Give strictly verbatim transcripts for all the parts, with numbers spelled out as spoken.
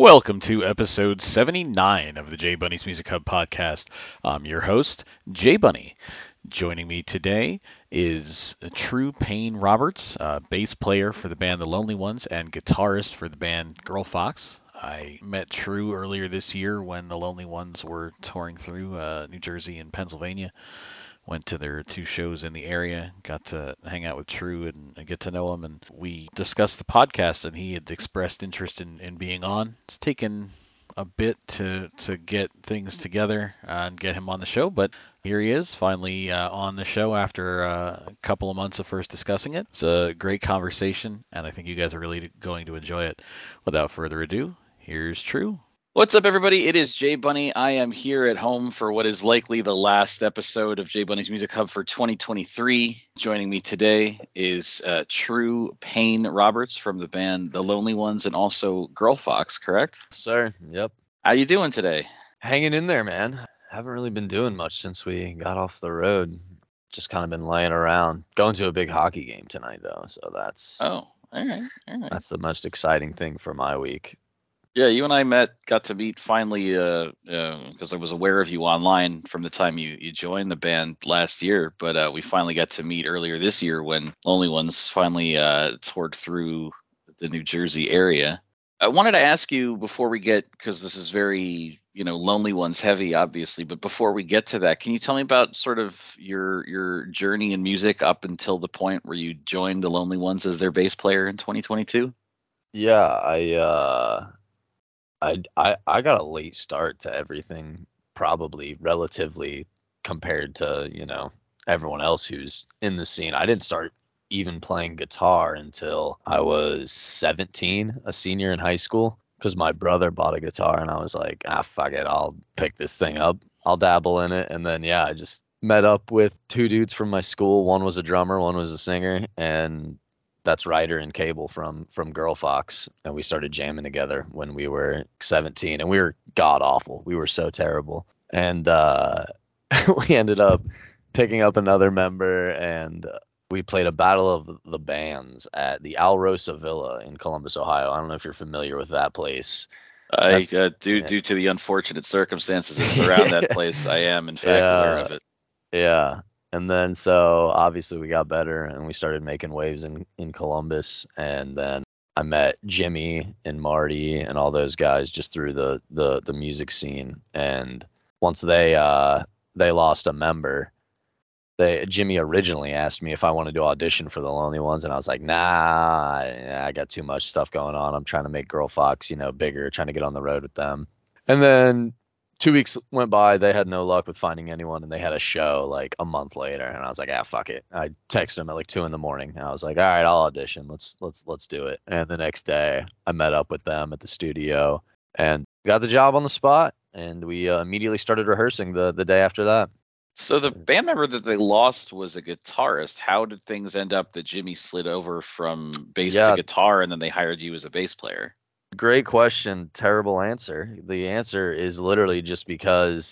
Welcome to episode seventy-nine of the J Bunny's Music Hub podcast. I'm your host, J Bunny. Joining me today is True Payne Roberts, uh, bass player for the band The Lonely Ones and guitarist for the band Girl Fox. I met True earlier this year when The Lonely Ones were touring through uh, New Jersey and Pennsylvania. Went to their two shows in the area, got to hang out with True and, and get to know him, and we discussed the podcast, and he had expressed interest in, in being on. It's taken a bit to to get things together uh, and get him on the show, but here he is, finally uh, on the show after uh, a couple of months of first discussing it. It's a great conversation, and I think you guys are really going to enjoy it. Without further ado, here's True. What's up, everybody? It is J Bunny. I am here at home for what is likely the last episode of J Bunny's Music Hub for twenty twenty-three. Joining me today is uh, True Payne Roberts from the band The Lonely Ones and also Girl Fox, correct? Sir, yep. How you doing today? Hanging in there, man. Haven't really been doing much since we got off the road. Just kind of been laying around. Going to a big hockey game tonight, though, so that's Oh, all right, all right. that's the most exciting thing for my week. Yeah, you and I met, got to meet finally, uh, because uh, I was aware of you online from the time you, you joined the band last year, but uh, we finally got to meet earlier this year when Lonely Ones finally uh, toured through the New Jersey area. I wanted to ask you before we get, because this is very, you know, Lonely Ones heavy, obviously, but before we get to that, can you tell me about sort of your your journey in music up until the point where you joined the Lonely Ones as their bass player in twenty twenty-two? Yeah, I uh I I I got a late start to everything, probably relatively compared to, you know, everyone else who's in the scene. I didn't start even playing guitar until I was seventeen, a senior in high school, because my brother bought a guitar and I was like, ah, fuck it, I'll pick this thing up. I'll dabble in it. And then, yeah, I just met up with two dudes from my school. One was a drummer, one was a singer, and that's Ryder and Cable from from Girl Fox, and we started jamming together when we were seventeen, and we were god awful. We were so terrible, and uh, we ended up picking up another member, and we played a battle of the bands at the Alrosa Villa in Columbus, Ohio. I don't know if you're familiar with that place. I That's- uh, due yeah. due to the unfortunate circumstances that surround that place, I am in fact Yeah. aware of it. Yeah. And then so obviously we got better and we started making waves in, in Columbus. And then I met Jimmy and Marty and all those guys just through the, the, the music scene. And once they uh they lost a member, they Jimmy originally asked me if I wanted to audition for the Lonely Ones, and I was like, nah, I, I got too much stuff going on. I'm trying to make Girl Fox, you know, bigger, trying to get on the road with them. And then two weeks went by, they had no luck with finding anyone, and they had a show like a month later, and I was like, ah, fuck it. I texted them at like two in the morning. And I was like, all right, I'll audition. Let's let's let's do it. And the next day, I met up with them at the studio and got the job on the spot, and we uh, immediately started rehearsing the the day after that. So the band member that they lost was a guitarist. How did things end up that Jimmy slid over from bass Yeah. to guitar and then they hired you as a bass player? Great question. Terrible answer. The answer is literally just because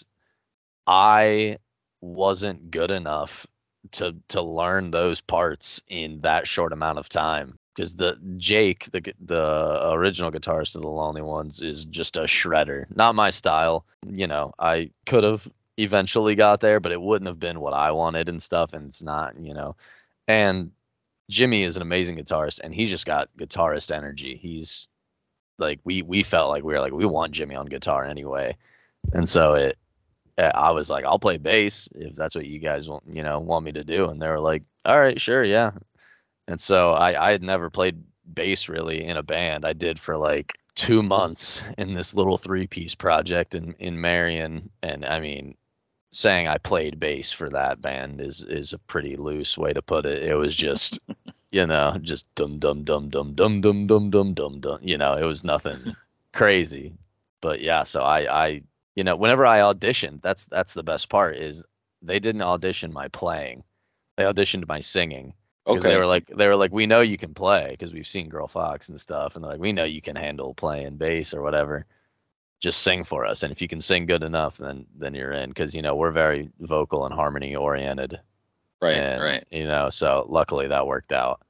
I wasn't good enough to to learn those parts in that short amount of time. Because the Jake, the the original guitarist of the Lonely Ones, is just a shredder. Not my style. You know, I could have eventually got there, but it wouldn't have been what I wanted and stuff. And it's not, you know. And Jimmy is an amazing guitarist, and he's just got guitarist energy. He's like we we felt like we were like we want Jimmy on guitar anyway, and so it I was like, I'll play bass if that's what you guys want, you know, want me to do. And they were like, all right, sure, yeah. And so I I had never played bass really in a band. I did for like two months in this little three piece project in in Marion, and I mean, saying I played bass for that band is is a pretty loose way to put it. It was just you know, just dum dum dum dum dum dum dum dum dum dum. You know, it was nothing crazy. But yeah, so I I you know, whenever I auditioned, that's that's the best part is they didn't audition my playing. They auditioned my singing. Because Okay. they were like they were like, we know you can play because we've seen Girl Fox and stuff, and they're like, we know you can handle playing bass or whatever. Just sing for us, and if you can sing good enough, then then you're in. Because you know we're very vocal and harmony oriented. Right, And, right. you know, so luckily that worked out.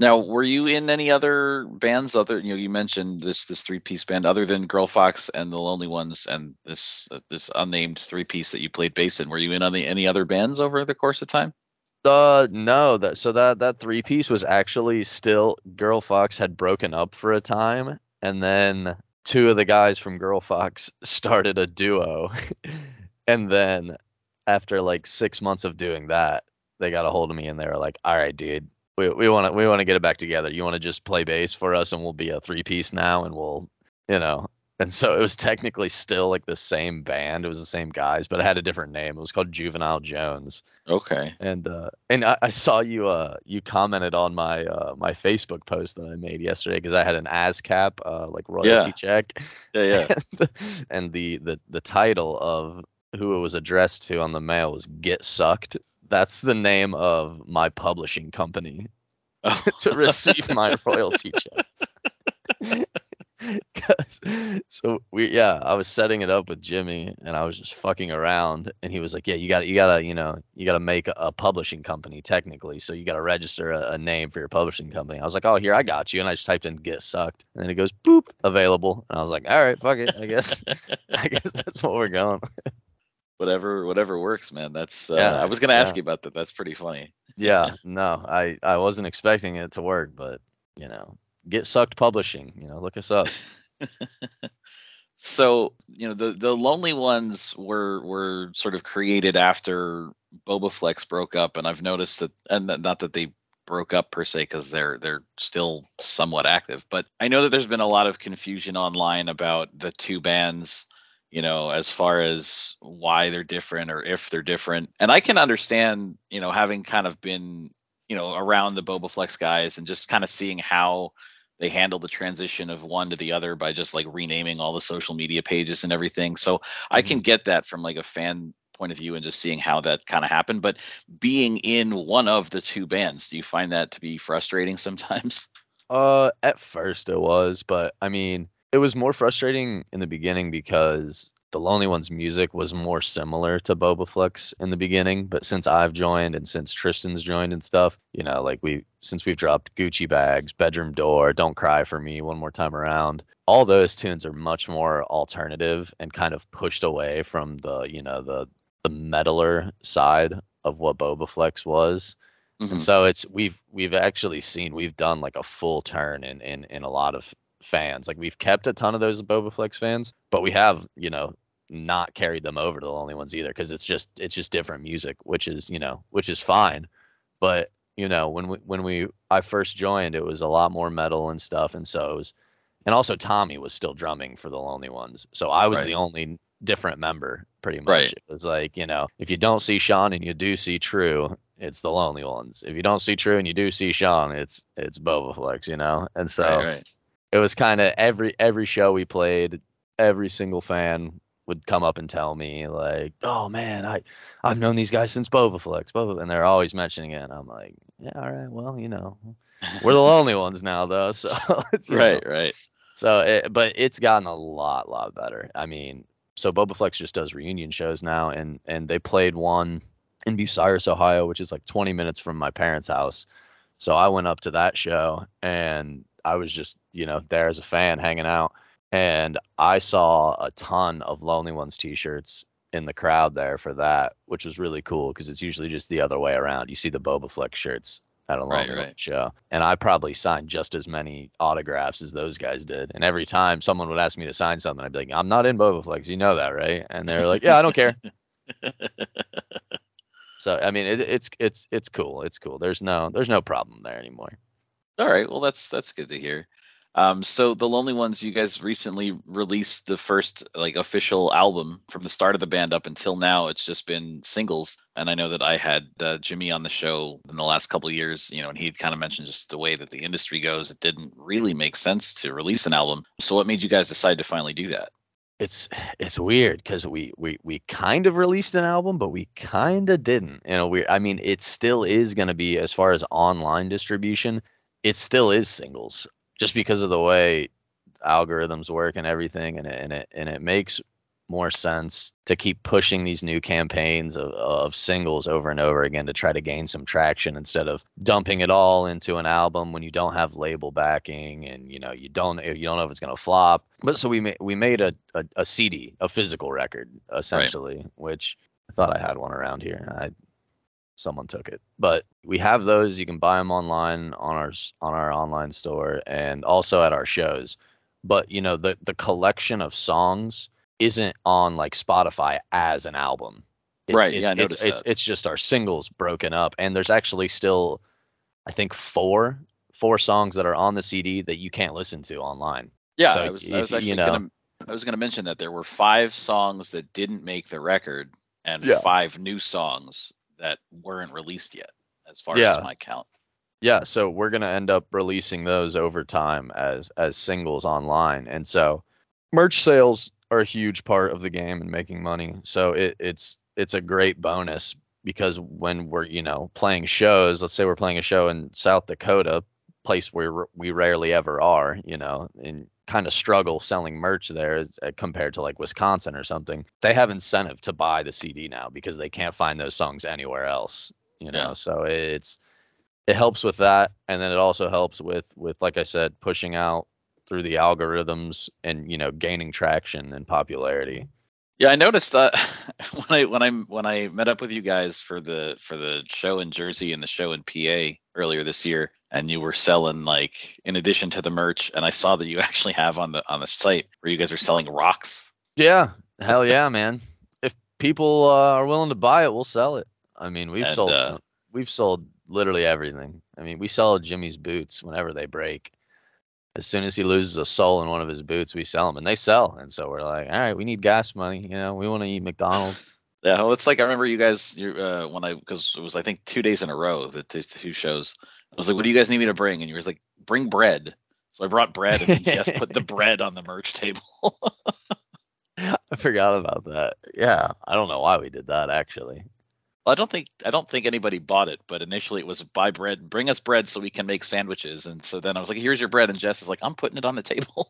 Now, were you in any other bands? Other, you know, you mentioned this this three piece band other than Girl Fox and the Lonely Ones, and this uh, this unnamed three piece that you played bass in. Were you in any any other bands over the course of time? Uh, no, that so that that three piece was actually still Girl Fox had broken up for a time, and then two of the guys from Girl Fox started a duo, and then after like six months of doing that, they got a hold of me and they were like, "All right, dude, we we want to we want to get it back together. You want to just play bass for us, and we'll be a three piece now, and we'll, you know." And so it was technically still like the same band. It was the same guys, but it had a different name. It was called Juvenile Jones. Okay. And uh, and I, I saw you uh you commented on my uh my Facebook post that I made yesterday because I had an ASCAP uh like royalty Yeah. check, Yeah. Yeah. and, and the the the title of who it was addressed to on the mail was "Get Sucked." That's the name of my publishing company Oh. to receive my royalty check. 'Cause- so we yeah, I was setting it up with Jimmy and I was just fucking around and he was like, "Yeah, you got to you got to, you know, you got to make a, a publishing company technically. So you got to register a, a name for your publishing company." I was like, "Oh, here, I got you." And I just typed in "Get Sucked." And then it goes, "Boop, available." And I was like, "All right, fuck it. I guess I guess that's what we're going." whatever whatever works, man. That's uh, I Yeah. was gonna ask Yeah. you about that. That's pretty funny. Yeah. No, I I wasn't expecting it to work, but, you know, Get Sucked Publishing, you know, look us up. So, you know, the the Lonely Ones were were sort of created after Boba Flex broke up, and I've noticed that, and that- not that they broke up per se, because they're they're still somewhat active, but I know that there's been a lot of confusion online about the two bands, you know, as far as why they're different or if they're different. And I can understand, you know, having kind of been, you know, around the Boba Flex guys and just kind of seeing how they handled the transition of one to the other by just like renaming all the social media pages and everything. So I can Mhm. get that from like a fan point of view and just seeing how that kind of happened. But being in one of the two bands, do you find that to be frustrating sometimes? Uh, at first it was, but I mean, it was more frustrating in the beginning because the Lonely Ones music was more similar to Boba Flex in the beginning, but since I've joined and since Tristan's joined and stuff, you know, like we since we've dropped Gucci Bags, Bedroom Door, Don't Cry for Me, One More Time Around, all those tunes are much more alternative and kind of pushed away from the, you know, the the metaler side of what Boba Flex was. And Hmm. so it's we've we've actually seen we've done like a full turn in in in a lot of fans. Like we've kept a ton of those Boba Flex fans, but we have, you know, not carried them over to the Lonely Ones either because it's just it's just different music, which is, you know, which is fine. But, you know, when we when we I first joined, it was a lot more metal and stuff, and so it was, and also Tommy was still drumming for the Lonely Ones. So I was Right. the only different member pretty much. Right. It was like, you know, if you don't see Sean and you do see True, it's the Lonely Ones. If you don't see True and you do see Sean, it's it's Boba Flex, you know. And Right. so Right. it was kind of every every show we played, every single fan would come up and tell me like, "Oh man, I I've known these guys since Boba Flex, Boba," and they're always mentioning it. And I'm like, "Yeah, all right, well, you know, we're the lonely ones now though, so it's, you know." Right. Right. So, it, but it's gotten a lot, lot better. I mean, so Boba Flex just does reunion shows now, and and they played one in Bucyrus, Ohio, which is like twenty minutes from my parents' house. So I went up to that show, and I was just, you know, there as a fan hanging out, and I saw a ton of Lonely Ones t-shirts in the crowd there for that, which was really cool because it's usually just the other way around. You see the Boba Flex shirts at a Right. Lonely Ones Right. show, and I probably signed just as many autographs as those guys did. And every time someone would ask me to sign something, I'd be like, "I'm not in Boba Flex, you know that, right?" And they're like, "Yeah, I don't care." So I mean, it, it's it's it's cool. It's cool. There's no there's no problem there anymore. All right. Well, that's that's good to hear. Um, so the Lonely Ones, you guys recently released the first like official album. From the start of the band up until now, it's just been singles. And I know that I had uh, Jimmy on the show in the last couple of years, you know, and he kind of mentioned just the way that the industry goes. It didn't really make sense to release an album. So what made you guys decide to finally do that? It's it's weird because we we we kind of released an album, but we kind of didn't. You know, we I mean, it still is going to be as far as online distribution, it still is singles, just because of the way algorithms work and everything, and it and it and it makes more sense to keep pushing these new campaigns of, of singles over and over again to try to gain some traction instead of dumping it all into an album when you don't have label backing and you know you don't you don't know if it's going to flop. But so we made we made a, a, a C D, a physical record essentially, right. Which I thought I had one around here. I someone took it, but we have those. You can buy them online on our on our online store and also at our shows. But you know the the collection of songs isn't on like Spotify as an album. It's, right. It's, yeah, I it's, noticed it's, that. it's just our singles broken up, and there's actually still, I think four four songs that are on the C D that you can't listen to online. Yeah, so I was if, I was actually you know, gonna I was gonna mention that there were five songs that didn't make the record and Yeah. five new songs that weren't released yet, as far Yeah. as my count. Yeah, so we're gonna end up releasing those over time as as singles online, and so merch sales are a huge part of the game and making money. So it, it's it's a great bonus because when we're you know playing shows, let's say we're playing a show in South Dakota, place where we rarely ever are, you know, and kind of struggle selling merch there compared to like Wisconsin or something. They have incentive to buy the C D now because they can't find those songs anywhere else, you know. Yeah. So it's it helps with that, and then it also helps with with like I said, pushing out through the algorithms and you know gaining traction and popularity. Yeah, I noticed that when I when I when I met up with you guys for the for the show in Jersey and the show in P A earlier this year, and you were selling like in addition to the merch, and I saw that you actually have on the on the site where you guys are selling rocks. Yeah, hell yeah, man. If people uh, are willing to buy it, we'll sell it. I mean, we've And, sold uh, some, we've sold literally everything. I mean, we sell Jimmy's boots whenever they break. As soon as he loses a sole in one of his boots, we sell them, and they sell. And so we're like, all right, we need gas money. You know, we want to eat McDonald's. Yeah, well, it's like I remember you guys you uh, when I because it was I think two days in a row that the two shows. I was like, what do you guys need me to bring? And you were like, bring bread. So I brought bread, and then Jess put the bread on the merch table. I forgot about that. Yeah, I don't know why we did that actually. Well, I don't think I don't think anybody bought it, but initially it was buy bread, bring us bread so we can make sandwiches. And so then I was like, here's your bread, and Jess is like, I'm putting it on the table.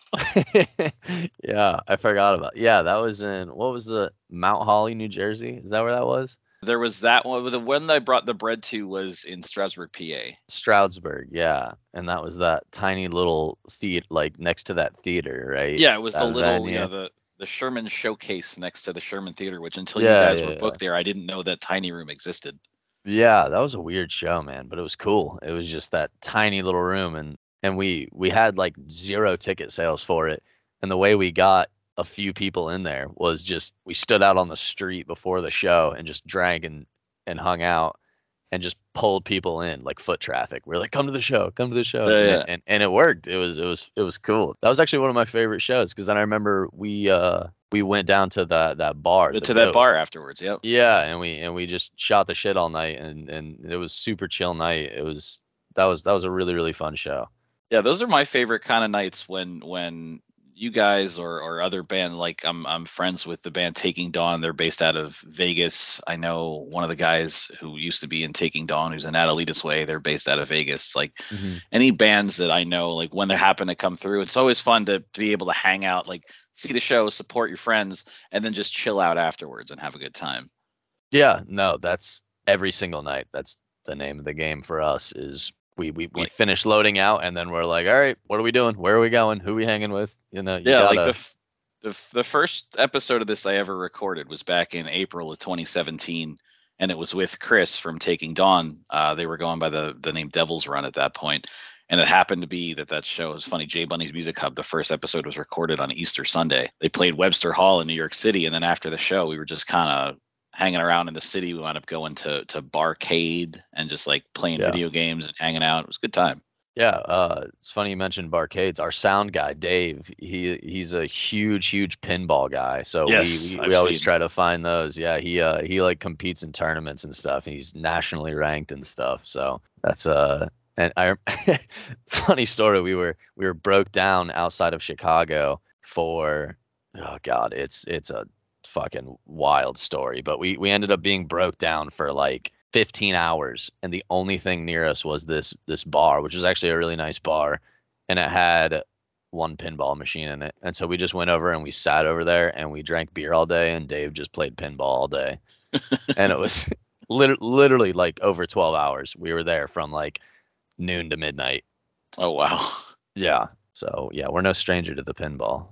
Yeah, I forgot about. Yeah, that was in what was the Mount Holly, New Jersey? Is that where that was? There was that one. The one that I brought the bread to was in Strasburg, P A. Stroudsburg, yeah, and that was that tiny little theater, like next to that theater, right? Yeah, it was that the little venue. yeah the the Sherman Showcase next to the Sherman Theater, which until Yeah, you guys yeah, were yeah. booked there, I didn't know that tiny room existed. Yeah, that was a weird show, man, but it was cool. It was just that tiny little room, and and we we had like zero ticket sales for it, and the way we got a few people in there was just we stood out on the street before the show and just drank and and hung out and just pulled people in like foot traffic. We're like, come to the show, come to the show, Yeah, and it, yeah. and, and it worked. It was it was it was cool. That was actually one of my favorite shows because then I remember we uh we went down to that that bar, But the to that Goat. bar afterwards. Yep. Yeah, and we and we just shot the shit all night, and and it was super chill night. It was that was that was a really really fun show. Yeah, those are my favorite kind of nights when when you guys or or other band like I'm I'm friends with the band Taking Dawn. They're based out of Vegas. I know one of the guys who used to be in Taking Dawn, who's in Adelita's Way. They're based out of Vegas. Like Mm-hmm. any bands that I know, like when they happen to come through, it's always fun to be able to hang out, like see the show, support your friends, and then just chill out afterwards and have a good time. Yeah, no, that's every single night. That's the name of the game for us. Is we we we Like finish loading out, and then we're like, all right, what are we doing? Where are we going? Who are we hanging with? You know, you yeah, like the gotta. f- the f- the first episode of this I ever recorded was back in April of twenty seventeen, and it was with Chris from Taking Dawn. Uh, they were going by the the name Devil's Run at that point, and it happened to be that that show is funny. Jay Bunny's Music Hub. The first episode was recorded on Easter Sunday. They played Webster Hall in New York City, and then after the show, we were just kind of hanging around in the city. We wound up going to to Barcade and just like playing Yeah. video games and hanging out. It was a good time. Yeah, uh, it's funny you mentioned Barcades. Our sound guy, Dave, he he's a huge, huge pinball guy. So Yes, we, we, I've we always seen. try to find those. Yeah, he uh he like competes in tournaments and stuff. He's nationally ranked and stuff. So that's uh and I funny story. We were we were broke down outside of Chicago for oh god, it's it's a fucking wild story. But we we ended up being broke down for like fifteen hours, and the only thing near us was this this bar, which was actually a really nice bar, and it had one pinball machine in it. And so we just went over and we sat over there and we drank beer all day and Dave just played pinball all day. And it was lit- literally like over twelve hours. We were there from like noon to midnight. Oh wow. Yeah. So yeah, we're no stranger to the pinball.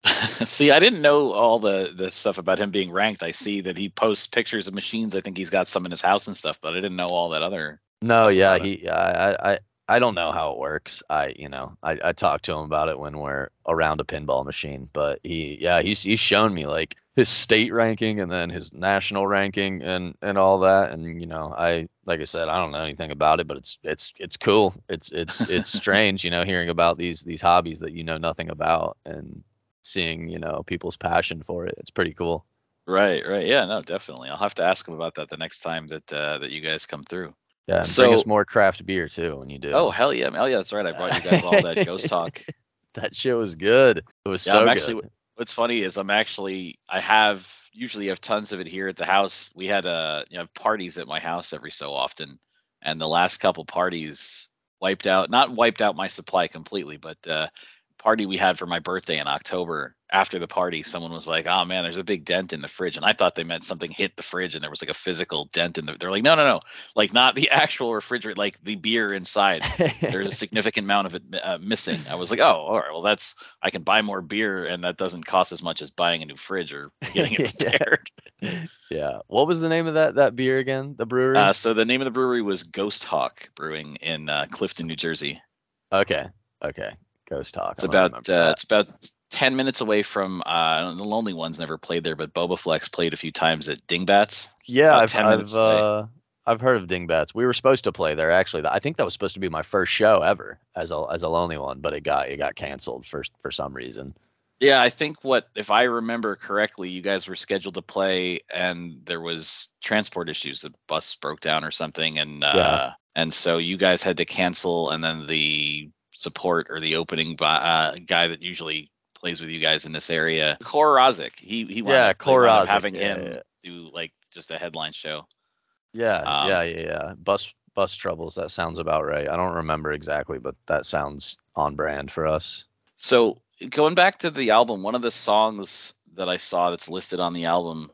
See, I didn't know all the the stuff about him being ranked. I see that he posts pictures of machines. I think he's got some in his house and stuff, but I didn't know all that other No, stuff yeah, about it. he I I I don't know how it works. I, you know, I I talk to him about it when we're around a pinball machine, but he yeah, he's he's shown me like his state ranking and then his national ranking and and all that, and you know, I like I said, I don't know anything about it, but it's it's it's cool. It's it's it's strange, you know, hearing about these these hobbies that you know nothing about and seeing, you know, people's passion for it. It's pretty cool. Right, right. Yeah, no, definitely. I'll have to ask him about that the next time that uh, that you guys come through. Yeah, and bring us So, more craft beer too when you oh do. hell yeah, oh yeah, that's right. I brought you guys all that Ghost Talk. That shit was good. It was Yeah, I'm so actually. good. What's funny is I'm actually I have usually have tons of it here at the house. We had uh you know parties at my house every so often, and the last couple parties wiped out not wiped out my supply completely, but uh, party we had for my birthday in October. After the party, someone was like, "Oh man, there's a big dent in the fridge," and I thought they meant something hit the fridge and there was like a physical dent in the. They're like, "No, no, no, like not the actual refrigerator, like the beer inside. There's a significant amount of it uh, missing." I was like, "Oh, all right, well that's I can buy more beer and that doesn't cost as much as buying a new fridge or getting it repaired." Yeah. Yeah. What was the name of that that beer again? The brewery? Uh, so the name of the brewery was Ghost Hawk Brewing in uh, Clifton, New Jersey. Okay. Okay. Ghost Talk. It's I'm gonna about remember uh, that. it's about ten minutes away from uh, the Lonely Ones. Never played there, but Boba Flex played a few times at Dingbats. Yeah, About I've ten I've minutes away. uh I've heard of Dingbats. We were supposed to play there actually. I think that was supposed to be my first show ever as a as a lonely one, but it got it got canceled for for some reason. Yeah, I think what if I remember correctly, you guys were scheduled to play, and there was transport issues. The bus broke down or something, and Yeah. uh, and so you guys had to cancel. And then the support or the opening uh, guy that usually plays with you guys in this area, Kor Razik, he he wound Yeah, up they wound up Korazik. having Yeah, yeah. him do like just a headline show. Yeah, yeah, Um, yeah, yeah. Bus bus troubles. That sounds about right. I don't remember exactly, but that sounds on brand for us. so going back to the album, one of the songs that I saw that's listed on the album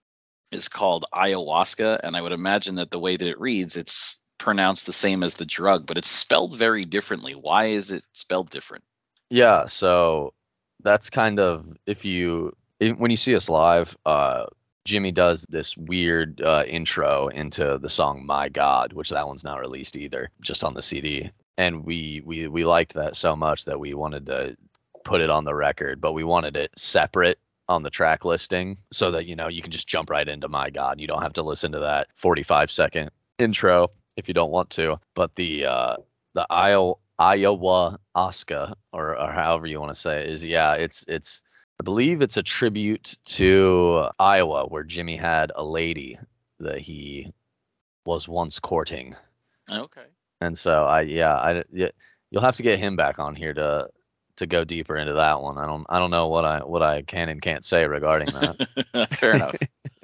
is called ayahuasca, and I would imagine that the way that it reads, it's pronounced the same as the drug, but it's spelled very differently. Why is it spelled different? Yeah, so that's kind of if you if, when you see us live, uh Jimmy does this weird uh intro into the song My God, which that one's not released either, just on the C D. And we we we liked that so much that we wanted to put it on the record, but we wanted it separate on the track listing so that you know you can just jump right into My God. You don't have to listen to that forty-five second intro if you don't want to. But the uh the Iowa Iowa Oscar or, or however you want to say it is yeah it's it's I believe it's a tribute to Iowa where Jimmy had a lady that he was once courting. Okay. And so I yeah I yeah, you'll have to get him back on here to to go deeper into that one. I don't I don't know what I what I can and can't say regarding that. Fair enough.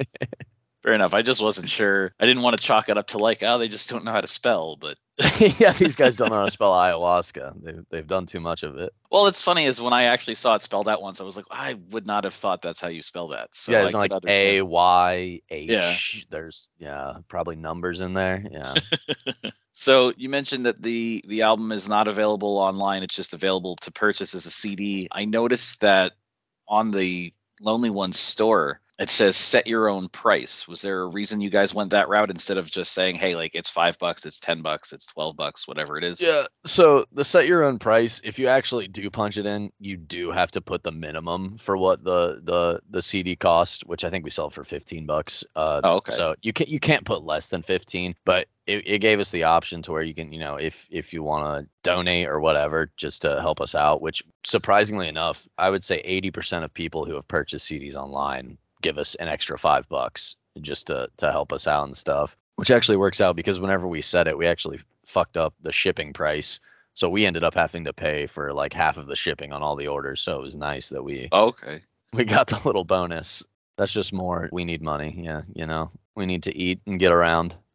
Fair enough. I just wasn't sure. I didn't want to chalk it up to like, oh, they just don't know how to spell. But Yeah, these guys don't know how to spell ayahuasca. They've they've done too much of it. well, it's funny is when I actually saw it spelled out once, I was like, I would not have thought that's how you spell that. So Yeah, I it's could like understand. A Y Yeah. H. There's yeah, probably numbers in there. Yeah. So you mentioned that the the album is not available online; it's just available to purchase as a C D. I noticed that on the Lonely Ones store, it says set your own price. Was there a reason you guys went that route instead of just saying, hey, like it's five bucks, it's ten bucks, it's twelve bucks, whatever it is? Yeah, so the set your own price, if you actually do punch it in, you do have to put the minimum for what the the the C D cost, which I think we sell for fifteen bucks. Uh Oh, okay. so you can you can't put less than fifteen, but it, it gave us the option to where you can, you know, if if you want to donate or whatever just to help us out, which surprisingly enough, I would say eighty percent of people who have purchased C Ds online give us an extra five bucks just to to help us out and stuff, which actually works out because whenever we set it, we actually fucked up the shipping price. So we ended up having to pay for like half of the shipping on all the orders. So it was nice that we Oh, okay. we got the little bonus. That's just more we need money. Yeah, you know. We need to eat and get around.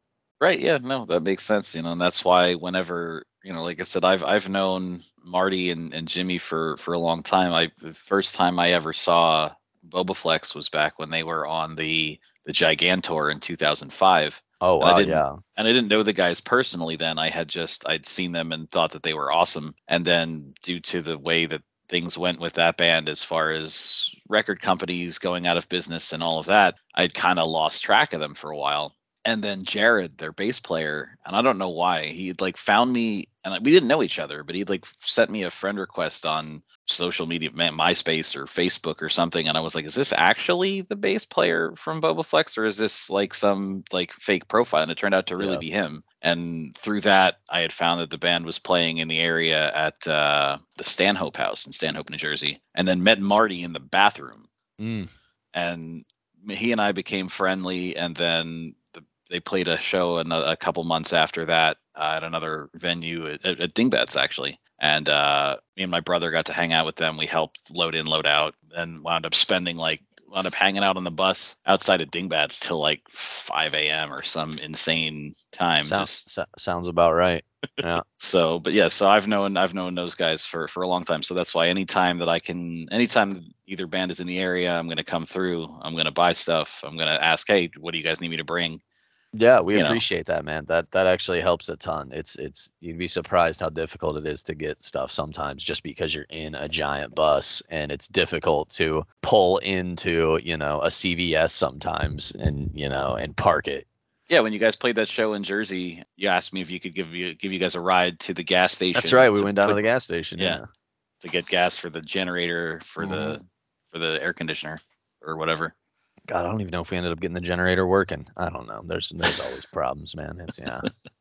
Right. Yeah. No, that makes sense. You know, and that's why whenever, you know, like I said, I've I've known Marty and, and Jimmy for for a long time. I the first time I ever saw Bobaflex was back when they were on the the Gigantor in two thousand five. Oh And I wow, didn't yeah. and I didn't know the guys personally then. I had just I'd seen them and thought that they were awesome. And then due to the way that things went with that band as far as record companies going out of business and all of that, I'd kind of lost track of them for a while. And then Jared, their bass player, and I don't know why, he'd like found me, and we didn't know each other, but he'd like sent me a friend request on social media, MySpace or Facebook or something, and I was like, "Is this actually the bass player from Boba Flex, or is this like some like fake profile?" And it turned out to really Yeah. be him. And through that, I had found that the band was playing in the area at uh, the Stanhope House in Stanhope, New Jersey, and then met Marty in the bathroom, Mm. and he and I became friendly, and then the, they played a show in a, a couple months after that uh, at another venue at, at Dingbats actually, and uh, me and my brother got to hang out with them. We helped load in, load out, and wound up spending like wound up hanging out on the bus outside of Dingbats till like five a.m. or some insane time. Sound, Just so, sounds about right. Yeah. so, but yeah, so I've known I've known those guys for for a long time. So that's why anytime that I can, anytime either band is in the area, I'm gonna come through. I'm gonna buy stuff. I'm gonna ask, hey, what do you guys need me to bring? Yeah, we You know, appreciate that, man. That that actually helps a ton. It's it's you'd be surprised how difficult it is to get stuff sometimes just because you're in a giant bus and it's difficult to pull into, you know, a C V S sometimes and, you know, and park it. yeah. When you guys played that show in Jersey, you asked me if you could give you give you guys a ride to the gas That's station right. We to went down to put the gas station. yeah Yeah. to get gas for the generator for hmm the for the air conditioner or whatever. God, I don't even know if we ended up getting the generator working. I don't know. There's there's always problems, man. It's yeah.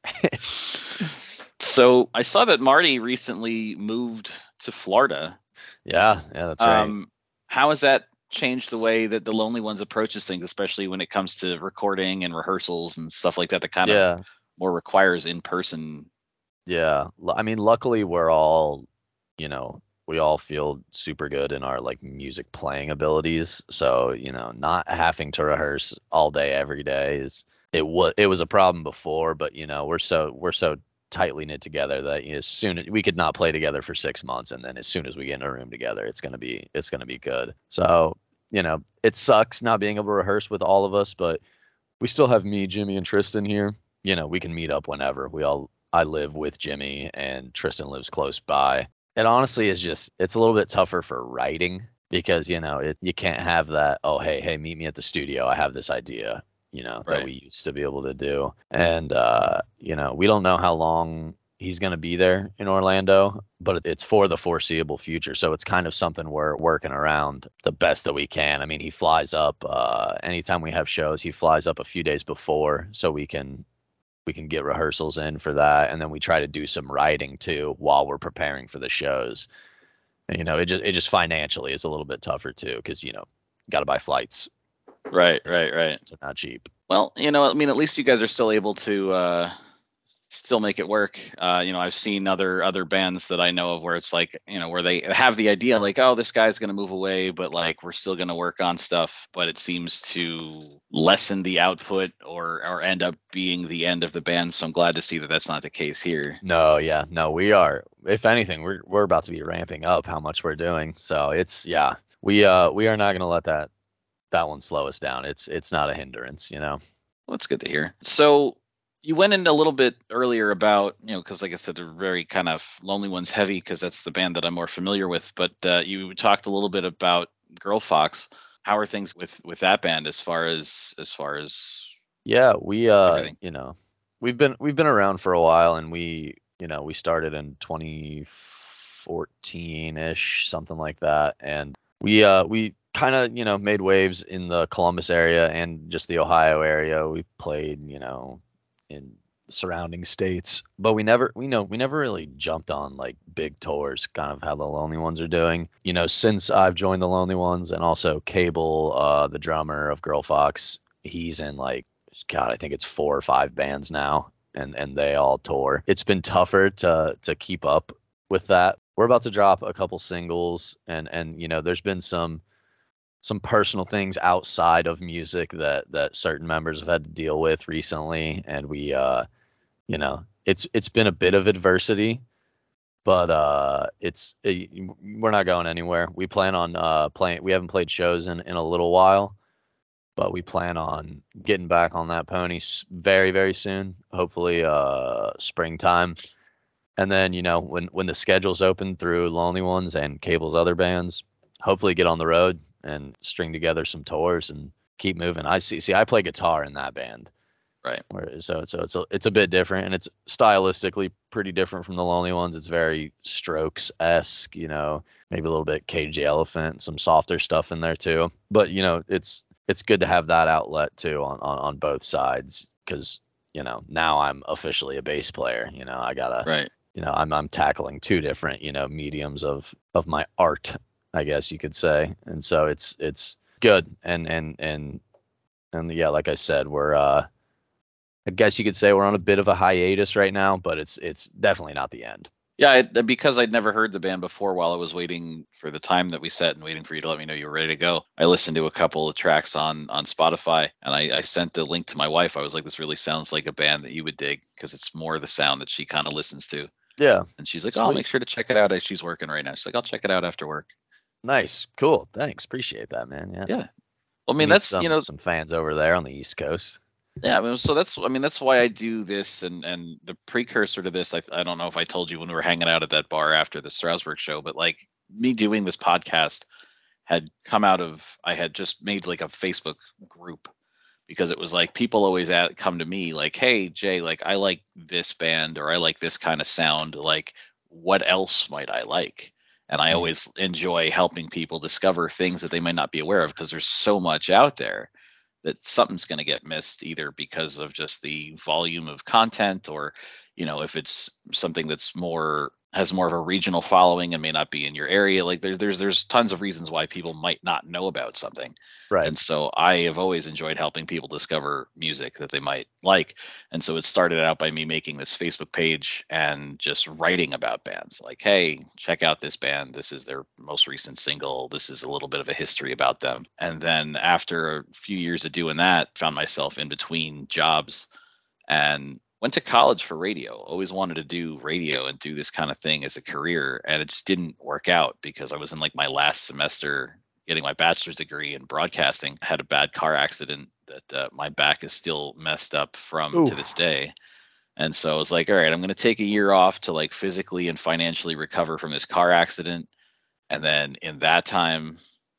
So I saw that Marty recently moved to Florida. Yeah, yeah, that's right. Um, how has that changed the way that the Lonely Ones approaches things, especially when it comes to recording and rehearsals and stuff like that, that kind of Yeah. more requires in person? Yeah. L- I mean, luckily we're all, you know, we all feel super good in our like music playing abilities. So, you know, not having to rehearse all day every day is it was it was a problem before, but you know, we're so we're so tightly knit together that you know, as soon as we could not play together for six months and then as soon as we get in a room together, it's gonna be it's gonna be good. So, you know, it sucks not being able to rehearse with all of us, but we still have me, Jimmy, and Tristan here. You know, we can meet up whenever. We all I live with Jimmy and Tristan lives close by. It honestly is just it's a little bit tougher for writing because, you know, it you can't have that, oh hey, hey, meet me at the studio. I have this idea, you know, that Right. we used to be able to do. And uh, you know, we don't know how long he's going to be there in Orlando, but it's for the foreseeable future. So it's kind of something we're working around the best that we can. I mean, he flies up uh, anytime we have shows, he flies up a few days before so we can we can get rehearsals in for that, and then we try to do some writing too while we're preparing for the shows. And, you know, it just it just financially is a little bit tougher too because you know got to buy flights. Right, right, right. It's not cheap. Well, you know, I mean, at least you guys are still able to uh, still make it work. Uh, you know, I've seen other other bands that I know of where it's like, you know, where they have the idea like, oh, this guy's going to move away, but like we're still going to work on stuff, but it seems to lessen the output or or end up being the end of the band. So I'm glad to see that that's not the case here. No, yeah, no, we are. If anything, we're we're about to be ramping up how much we're doing. So it's yeah, we uh we are not gonna let that that one slow us down. It's it's not a hindrance, you know. Well, that's good to hear. So you went into a little bit earlier about, you know, because like I said, they're very kind of Lonely Ones heavy because that's the band that I'm more familiar with. But uh, you talked a little bit about Girl Fox. How are things with with that band as far as as far as Yeah, we uh everything? you know we've been we've been around for a while, and we you know we started in twenty fourteen ish, something like that, and we uh we kind of you know made waves in the Columbus area and just the Ohio area. We played you know in surrounding states, but we never we know we never really jumped on like big tours, kind of how the Lonely Ones are doing. You know, since I've joined the Lonely Ones, and also Cable, uh, the drummer of Girl Fox, he's in like God, I think it's four or five bands now, and and they all tour. It's been tougher to to keep up with that. We're about to drop a couple singles, and and you know, there's been some some personal things outside of music that that certain members have had to deal with recently, and we uh you know it's it's been a bit of adversity, but uh it's it, we're not going anywhere. We plan on uh playing. We haven't played shows in in a little while, but we plan on getting back on that pony very very soon, hopefully uh springtime. And then, you know, when when the schedule's open through Lonely Ones and Cable's other bands, hopefully get on the road and string together some tours and keep moving. I see see I play guitar in that band. Right. Where, so so it's a, it's a bit different, and it's stylistically pretty different from the Lonely Ones. It's very Strokes-esque, you know, maybe a little bit Cage the Elephant, some softer stuff in there too. But, you know, it's it's good to have that outlet too on on, on both sides, because, you know, now I'm officially a bass player. You know, I gotta Right. you know, I'm I'm tackling two different, you know, mediums of of my art, I guess you could say. And so it's it's good. And and and and yeah, like I said, we're uh I guess you could say we're on a bit of a hiatus right now, but it's it's definitely not the end. Yeah, I, because I'd never heard the band before, while I was waiting for the time that we set and waiting for you to let me know you were ready to go, I listened to a couple of tracks on on Spotify, and I, I sent the link to my wife. I was like, this really sounds like a band that you would dig, because it's more the sound that she kind of listens to. Yeah. And she's like, oh, I'll Sweet. make sure to check it out. She's working right now. She's like, I'll check it out after work. Nice. Cool. Thanks. Appreciate that, man. Yeah. Yeah. Well, I mean, We need that's, some you know, some fans over there on the East Coast. yeah, I mean, so that's, I mean, that's why I do this, and and the precursor to this, I I don't know if I told you when we were hanging out at that bar after the Strasbourg show, but like, me doing this podcast had come out of, I had just made like a Facebook group, because it was like people always at, come to me like, hey Jay, like I like this band, or I like this kind of sound, like what else might I like? And I Mm. always enjoy helping people discover things that they might not be aware of, because there's so much out there that something's going to get missed, either because of just the volume of content, or, you know, if it's something that's more, has more of a regional following and may not be in your area. Like there's there's there's tons of reasons why people might not know about something. Right. And so I have always enjoyed helping people discover music that they might like. And so it started out by me making this Facebook page and just writing about bands, like, hey, check out this band. This is their most recent single. This is a little bit of a history about them. And then after a few years of doing that, found myself in between jobs and went to college for radio. Always wanted to do radio and do this kind of thing as a career. And it just didn't work out, because I was in like my last semester getting my bachelor's degree in broadcasting. I had a bad car accident that uh, my back is still messed up from Ooh. to this day. And so I was like, all right, I'm going to take a year off to like physically and financially recover from this car accident. And then in that time,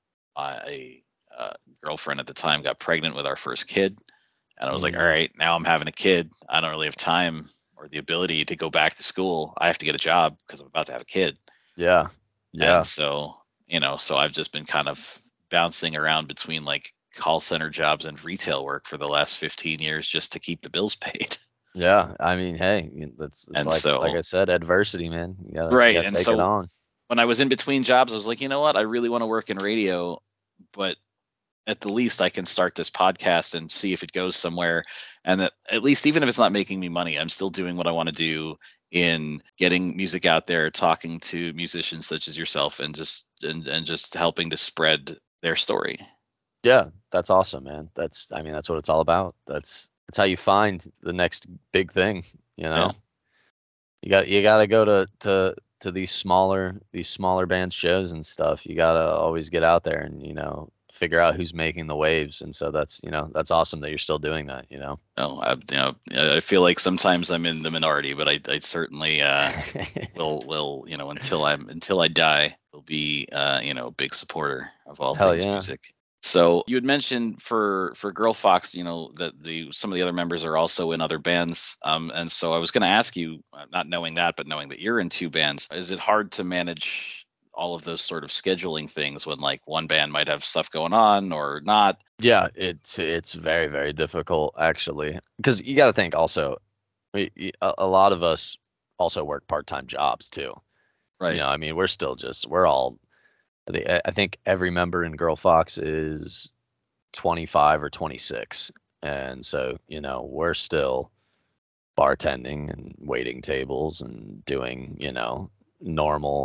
my uh, girlfriend at the time got pregnant with our first kid. And I was like, all Mm. right, now I'm having a kid. I don't really have time or the ability to go back to school. I have to get a job because I'm about to have a kid. Yeah. Yeah. And so, you know, so I've just been kind of bouncing around between like call center jobs and retail work for the last fifteen years, just to keep the bills paid. Yeah. I mean, hey, you- that's it's And like so, like I said, adversity, man. You gotta, you right. gotta And take it so on. when I was in between jobs, I was like, you know what? I really want to work in radio, but at the least I can start this podcast and see if it goes somewhere. And that at least, even if it's not making me money, I'm still doing what I want to do in getting music out there, talking to musicians such as yourself, and just and, and just helping to spread their story. Yeah, that's awesome, man. That's I mean, that's what it's all about. That's that's how you find the next big thing, you know. Yeah. You got you got to go to to to these smaller these smaller band shows and stuff. You got to always get out there and, you know, figure out who's making the waves. And so that's, you know, that's awesome that you're still doing that, you know. No, I, you know, I feel like sometimes I'm in the minority, but I, I certainly uh, will, will, you know, until I'm, until I die, will be, uh, you know, a big supporter of all Hell things yeah. music. So you had mentioned for for Girl Fox, you know, that the some of the other members are also in other bands, um, and so I was going to ask you, uh, not knowing that, but knowing that you're in two bands, is it hard to manage all of those sort of scheduling things when like one band might have stuff going on or not? Yeah, it's it's very very difficult actually, because you got to think also, we, y- a, a lot of us also work part-time jobs too. You Right. know, I mean, we're still just we're all I thi- I think every member in Girl Fox is twenty-five or twenty-six. And so, you know, we're still bartending and waiting tables and doing, you know, normal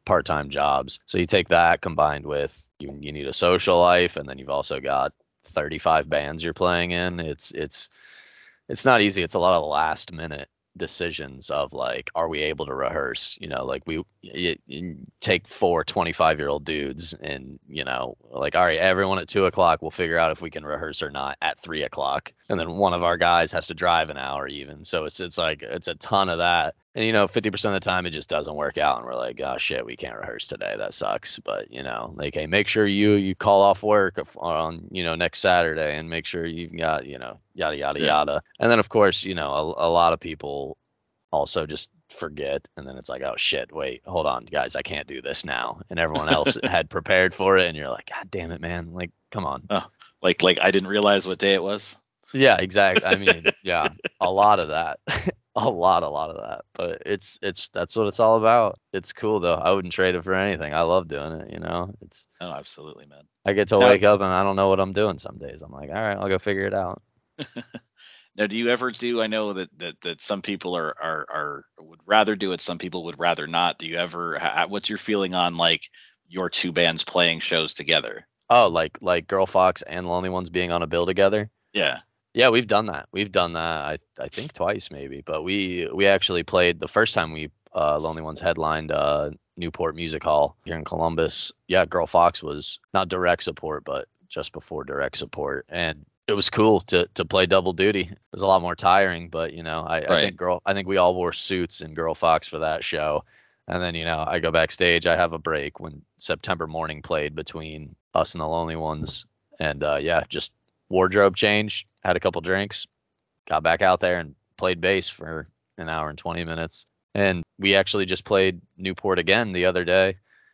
part-time jobs. So you take that combined with you, you need a social life, and then you've also got thirty-five bands you're playing in. It's it's it's not easy. It's a lot of last minute decisions of like, are we able to rehearse? You know, like we you, you take four twenty-five year old dudes and, you know, like, all right, everyone at two o'clock, we'll figure out if we can rehearse or not at three o'clock. And then one of our guys has to drive an hour even. So it's, it's like, it's a ton of that. And, you know, fifty percent of the time it just doesn't work out. And we're like, oh shit, we can't rehearse today. That sucks. But, you know, like, hey, make sure you, you call off work on, you know, next Saturday, and make sure you've got, you know, yada, yada, Yeah. yada. And then of course, you know, a, a lot of people also just forget, and then it's like, oh shit, wait, hold on guys, I can't do this now, and everyone else had prepared for it, and you're like, god damn it, man, like, come on. Oh, like like I didn't realize what day it was. Yeah, exactly. I mean, yeah, a lot of that. a lot a lot of that, but it's it's that's what it's all about. It's cool though. I wouldn't trade it for anything. I love doing it, you know. It's Oh, absolutely, man. I get to Now, wake up and I don't know what I'm doing some days. I'm like, all right, I'll go figure it out. now, do you ever do? I know that that that some people are are are would rather do it. Some people would rather not. Do you ever? ha- What's your feeling on like your two bands playing shows together? Oh, like like Girl Fox and Lonely Ones being on a bill together. Yeah. Yeah, we've done that. We've done that. I I think twice maybe, but we we actually played the first time we uh, Lonely Ones headlined uh, Newport Music Hall here in Columbus. Yeah, Girl Fox was not direct support, but just before direct support, and it was cool to to play double duty. It was a lot more tiring, but you know, I, I Right. think girl I think we all wore suits in Girl Fox for that show. And then, you know, I go backstage, I have a break when September Morning played between us and the Lonely Ones. And uh, yeah, just wardrobe change, had a couple drinks, got back out there and played bass for an hour and twenty minutes. And we actually just played Newport again the other day.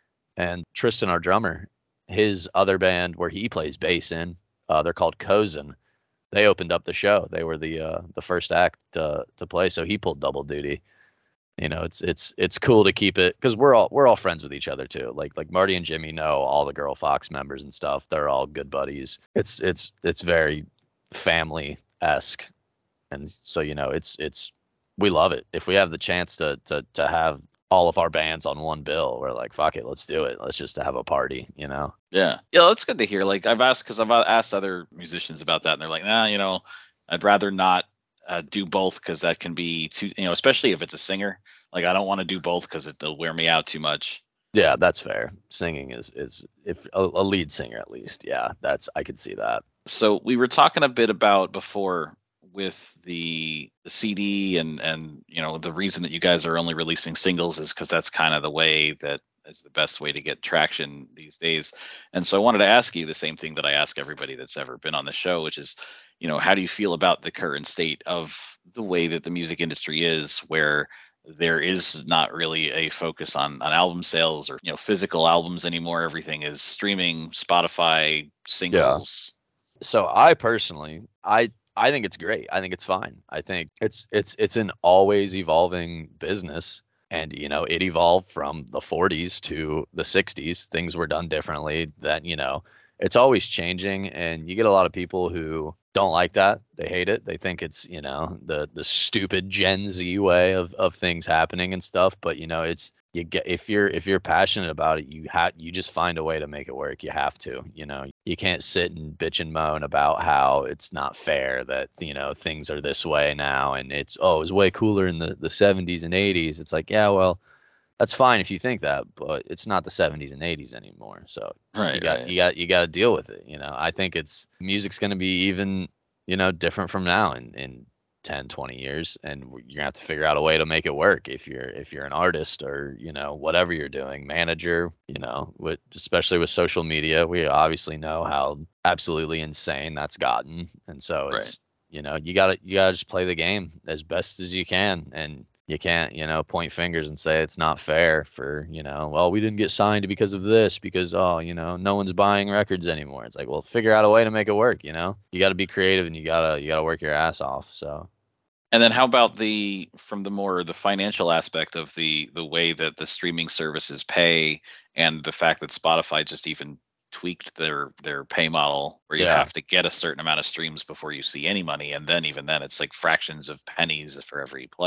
And Tristan, our drummer, his other band where he plays bass in, uh, they're called Cozen. They opened up the show. They were the uh, the first act uh, to play, so he pulled double duty. You know, it's it's it's cool to keep it because we're all we're all friends with each other too. Like like Marty and Jimmy know all the Girl Fox members and stuff. They're all good buddies. It's it's it's very family esque, and so you know it's it's we love it. If we have the chance to to to have all of our bands on one bill, we're like, fuck it, let's do it. Let's just have a party, you know. Yeah. Yeah, that's good to hear. Like I've asked because I've asked other musicians about that, and they're like, nah, you know, I'd rather not uh, do both because that can be too, you know, especially if it's a singer. Like I don't want to do both because it'll wear me out too much. Yeah, that's fair. Singing is is if a, a lead singer at least. Yeah, that's I could see that. So we were talking a bit about before with the, the C D and and you know the reason that you guys are only releasing singles is because that's kind of the way that is the best way to get traction these days. And so I wanted to ask you the same thing that I ask everybody that's ever been on the show, which is, you know, how do you feel about the current state of the way that the music industry is, where there is not really a focus on on album sales or you know physical albums anymore. Everything is streaming, Spotify, Yeah. singles. So I personally, I I think it's great. I think it's fine. I think it's it's it's an always evolving business, and you know it evolved from the forties to the sixties. Things were done differently. That you know it's always changing, and you get a lot of people who don't like that. They hate it. They think it's you know the the stupid Gen Z way of of things happening and stuff. But you know it's you get if you're if you're passionate about it, you have you just find a way to make it work. You have to, you know. You can't sit and bitch and moan about how it's not fair that you know things are this way now, and it's oh it was way cooler in the the seventies and eighties. It's like yeah, well that's fine if you think that, but it's not the seventies and eighties anymore. So you Right, got right. you got you got to deal with it. You know, I think it's music's going to be even you know different from now in in ten, twenty years, and you're gonna have to figure out a way to make it work if you're if you're an artist or you know whatever you're doing, manager, you know, with especially with social media, we obviously know how absolutely insane that's gotten, and so Right. it's you know you gotta you gotta just play the game as best as you can, and you can't you know point fingers and say it's not fair for you know well we didn't get signed because of this because oh you know no one's buying records anymore. It's like well figure out a way to make it work. You know you got to be creative and you gotta you gotta work your ass off. So. And then how about the from the more the financial aspect of the the way that the streaming services pay and the fact that Spotify just even tweaked their their pay model where you Yeah. have to get a certain amount of streams before you see any money, and then even then it's like fractions of pennies for every play.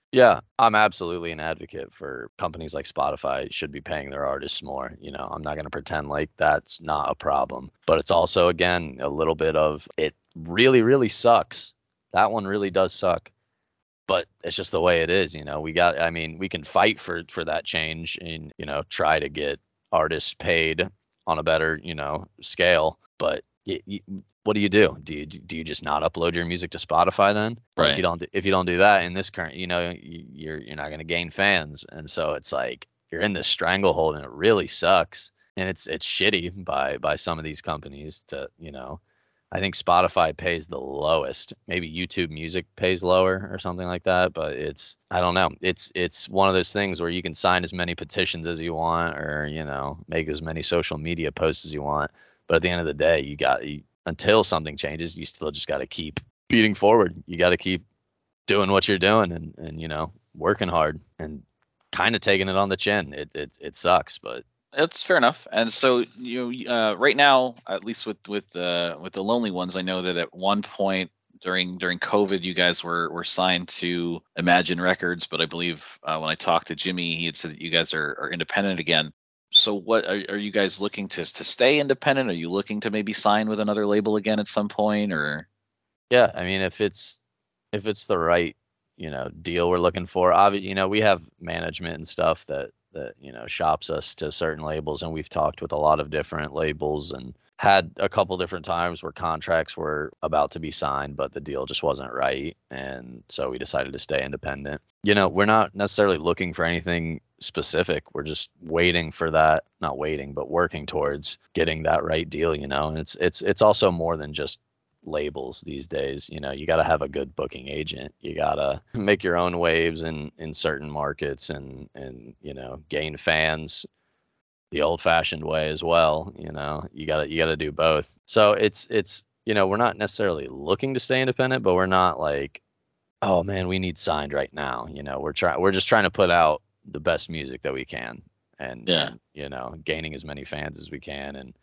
Yeah, I'm absolutely an advocate for companies like Spotify should be paying their artists more. You know, I'm not going to pretend like that's not a problem, but it's also, again, a little bit of it really, really sucks. That one really does suck, but it's just the way it is. You know, we got, I mean, we can fight for, for that change and, you know, try to get artists paid on a better, you know, scale, but y y what do you do? Do you do you just not upload your music to Spotify then? Well, if you Right. don't if you don't do that in this current, you know, y- you're you're not going to gain fans, and so it's like you're in this stranglehold, and it really sucks, and it's it's shitty by by some of these companies to, you know. I think Spotify pays the lowest. Maybe YouTube Music pays lower or something like that, but it's I don't know. It's it's one of those things where you can sign as many petitions as you want, or, you know, make as many social media posts as you want, but at the end of the day, you got you, until something changes, you still just got to keep beating forward. You got to keep doing what you're doing, and and you know, working hard and kind of taking it on the chin. It it it sucks, but That's fair enough. And so you uh, right now, at least with with the with the Lonely Ones, I know that at one point during during COVID, you guys were were signed to Imagine Records, but I believe uh, when I talked to Jimmy, he had said that you guys are, are independent again. So what are, are you guys looking to to stay independent? Are you looking to maybe sign with another label again at some point, or? yeah, I mean, if it's if it's the right, you know, deal we're looking for, obviously, you know, we have management and stuff that that you know shops us to certain labels, and we've talked with a lot of different labels and had a couple different times where contracts were about to be signed, but the deal just wasn't right, and so we decided to stay independent. You know, we're not necessarily looking for anything specific. We're just waiting for that, not waiting, but working towards getting that right deal, you know. And it's it's it's also more than just labels these days. You know, you got to have a good booking agent. You got to make your own waves in in certain markets, and and you know, gain fans the old-fashioned way as well. You know, you got to you got to do both. So it's it's you know, we're not necessarily looking to stay independent, but we're not like, oh man, we need signed right now. You know, we're trying we're just trying to put out the best music that we can, and Yeah. and you know, gaining as many fans as we can, and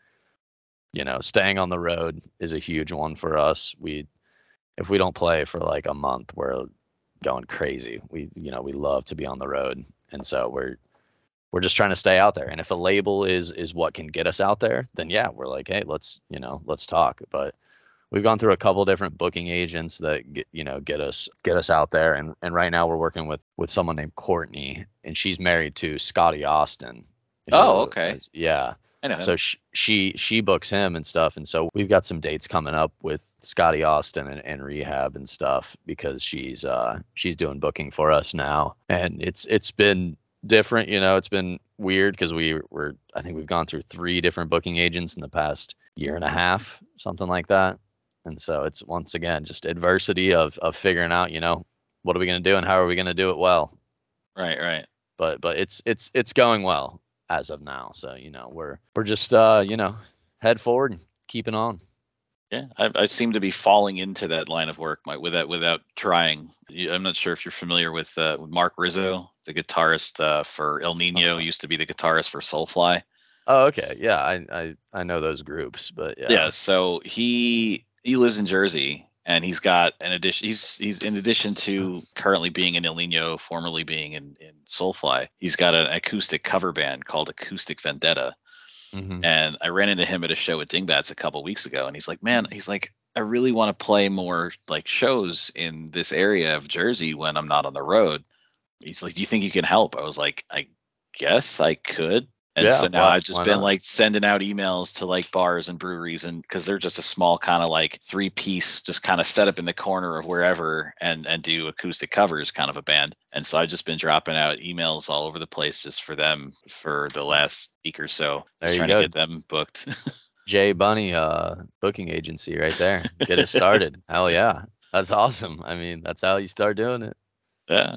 you know, staying on the road is a huge one for us. We if we don't play for like a month, we're going crazy. We you know, we love to be on the road. And so we're we're just trying to stay out there. And if a label is is what can get us out there, then yeah, we're like, hey, let's, you know, let's talk. But we've gone through a couple different booking agents that get, you know, get us get us out there. And and right now we're working with with someone named Courtney, and she's married to Scotty Austin, Oh, who okay. is, yeah. I know him. So she, she she books him and stuff, and so we've got some dates coming up with Scotty Austin and, and Rehab and stuff, because she's uh she's doing booking for us now, and it's it's been different. You know, it's been weird because we were I think we've gone through three different booking agents in the past year and a half, something like that. And so it's once again just adversity of of figuring out, you know, what are we going to do and how are we going to do it well. Right, right. But but it's it's it's going well as of now. So, you know, we're we're just uh, you know, head forward and keeping on. Yeah, I, I seem to be falling into that line of work my, without without trying. You- I'm not sure if you're familiar with, uh, with Mark Rizzo, the guitarist uh, for El Nino, Uh, used to be the guitarist for Soulfly. oh, okay. Yeah, I I I know those groups, but Yeah, yeah. so he he lives in Jersey, and he's got an addition. He's he's in addition to currently being in El Nino, formerly being in in Soulfly. He's got an acoustic cover band called Acoustic Vendetta. Mhm. And I ran into him at a show at Dingbats a couple weeks ago, and he's like, "Man, he's like, I really want to play more like shows in this area of Jersey when I'm not on the road." He's like, "Do you think you can help?" I was like, "I guess I could." And Yeah, so now why I've just why been not? like sending out emails to like bars and breweries, and because they're just a small kind of like three piece, just kind of set up in the corner of wherever, and and do acoustic covers, kind of a band. And so I've just been dropping out emails all over the place just for them for the last week or so, There just you trying to go. get them booked. Jay Bunny uh booking agency right there. Get it started. Hell yeah. That's awesome. I mean, that's how you start doing it. Yeah.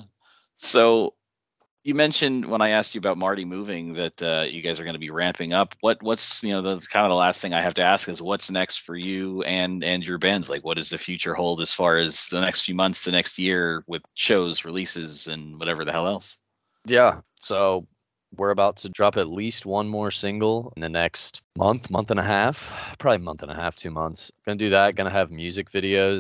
So you mentioned when I asked you about Marty moving that uh, you guys are going to be ramping up. What what's you know the kind of the last thing I have to ask is what's next for you and and your bands? Like, what does the future hold as far as the next few months, the next year with shows, releases, and whatever the hell else? Yeah. So we're about to drop at least one more single in the next month, month and a half, probably month and a half, two months. Gonna do that. Gonna have music videos